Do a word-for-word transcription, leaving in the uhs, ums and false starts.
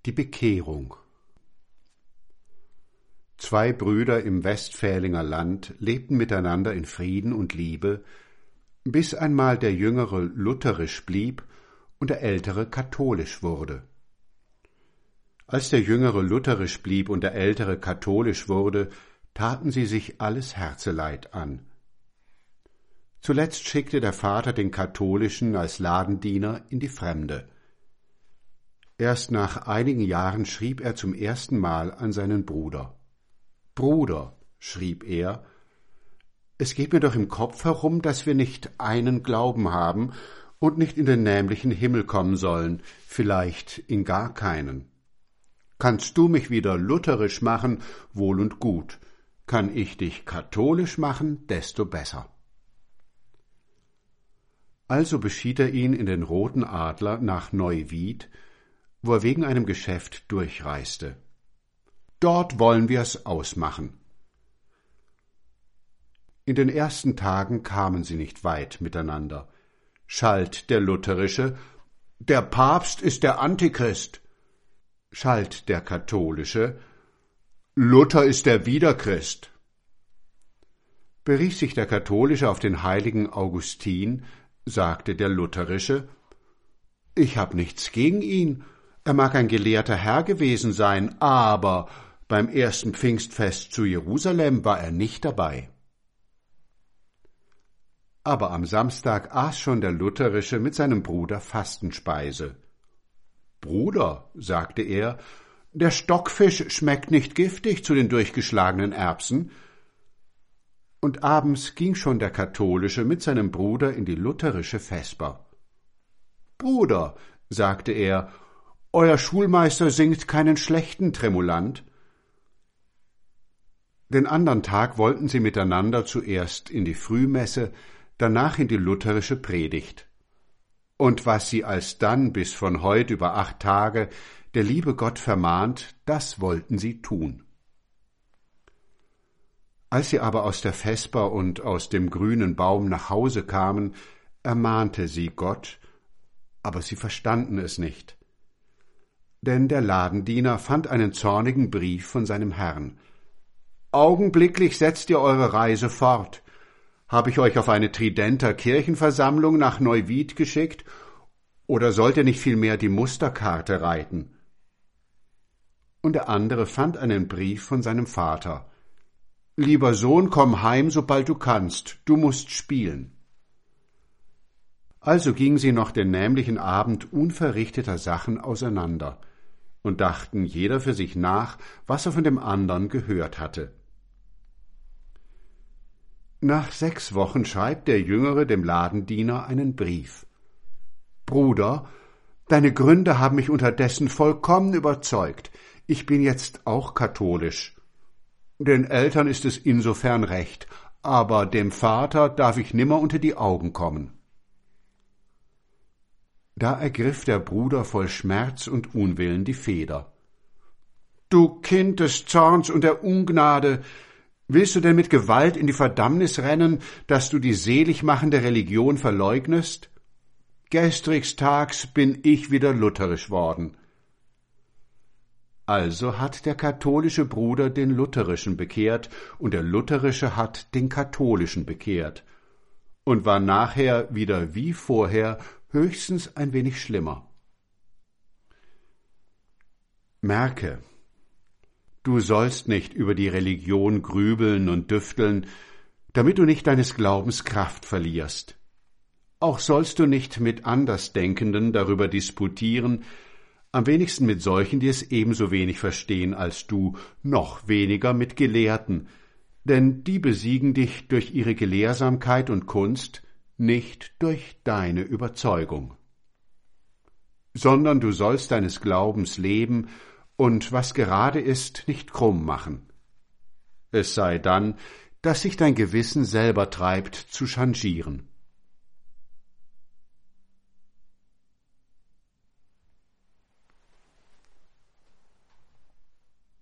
Die Bekehrung. Zwei Brüder im Westfälinger Land lebten miteinander in Frieden und Liebe, bis einmal der Jüngere lutherisch blieb und der Ältere katholisch wurde. Als der Jüngere lutherisch blieb und der Ältere katholisch wurde, taten sie sich alles Herzeleid an. Zuletzt schickte der Vater den Katholischen als Ladendiener in die Fremde. Erst nach einigen Jahren schrieb er zum ersten Mal an seinen Bruder. »Bruder«, schrieb er, »es geht mir doch im Kopf herum, dass wir nicht einen Glauben haben und nicht in den nämlichen Himmel kommen sollen, vielleicht in gar keinen. Kannst du mich wieder lutherisch machen, wohl und gut. Kann ich dich katholisch machen, desto besser.« Also beschied er ihn in den Roten Adler nach Neuwied, wo er wegen einem Geschäft durchreiste. »Dort wollen wir's ausmachen.« In den ersten Tagen kamen sie nicht weit miteinander. Schalt der Lutherische, »Der Papst ist der Antichrist«, schalt der Katholische, »Luther ist der Wiederchrist«. Berief sich der Katholische auf den heiligen Augustin, sagte der Lutherische, »Ich hab nichts gegen ihn, er mag ein gelehrter Herr gewesen sein, aber beim ersten Pfingstfest zu Jerusalem war er nicht dabei.« Aber am Samstag aß schon der Lutherische mit seinem Bruder Fastenspeise. »Bruder«, sagte er, »der Stockfisch schmeckt nicht giftig zu den durchgeschlagenen Erbsen.« Und abends ging schon der Katholische mit seinem Bruder in die lutherische Vesper. »Bruder«, sagte er, »euer Schulmeister singt keinen schlechten Tremulant.« Den andern Tag wollten sie miteinander zuerst in die Frühmesse, danach in die lutherische Predigt. Und was sie alsdann bis von heut über acht Tage der liebe Gott vermahnt, das wollten sie tun. Als sie aber aus der Vesper und aus dem grünen Baum nach Hause kamen, ermahnte sie Gott, aber sie verstanden es nicht. Denn der Ladendiener fand einen zornigen Brief von seinem Herrn. »Augenblicklich setzt ihr eure Reise fort. Habe ich euch auf eine Tridenter Kirchenversammlung nach Neuwied geschickt, oder sollt ihr nicht vielmehr die Musterkarte reiten?« Und der andere fand einen Brief von seinem Vater. »Lieber Sohn, komm heim, sobald du kannst, du musst spielen.« Also gingen sie noch den nämlichen Abend unverrichteter Sachen auseinander und dachten jeder für sich nach, was er von dem andern gehört hatte. Nach sechs Wochen schreibt der Jüngere dem Ladendiener einen Brief. »Bruder, deine Gründe haben mich unterdessen vollkommen überzeugt. Ich bin jetzt auch katholisch. Den Eltern ist es insofern recht, aber dem Vater darf ich nimmer unter die Augen kommen.« Da ergriff der Bruder voll Schmerz und Unwillen die Feder. »Du Kind des Zorns und der Ungnade, willst du denn mit Gewalt in die Verdammnis rennen, dass du die seligmachende Religion verleugnest? Gestrigs Tags bin ich wieder lutherisch worden.« Also hat der katholische Bruder den Lutherischen bekehrt und der Lutherische hat den Katholischen bekehrt und war nachher wieder wie vorher, höchstens ein wenig schlimmer. Merke, du sollst nicht über die Religion grübeln und düfteln, damit du nicht deines Glaubens Kraft verlierst. Auch sollst du nicht mit Andersdenkenden darüber disputieren, am wenigsten mit solchen, die es ebenso wenig verstehen als du, noch weniger mit Gelehrten, denn die besiegen dich durch ihre Gelehrsamkeit und Kunst, nicht durch deine Überzeugung. Sondern du sollst deines Glaubens leben und was gerade ist, nicht krumm machen. Es sei dann, dass sich dein Gewissen selber treibt, zu changieren.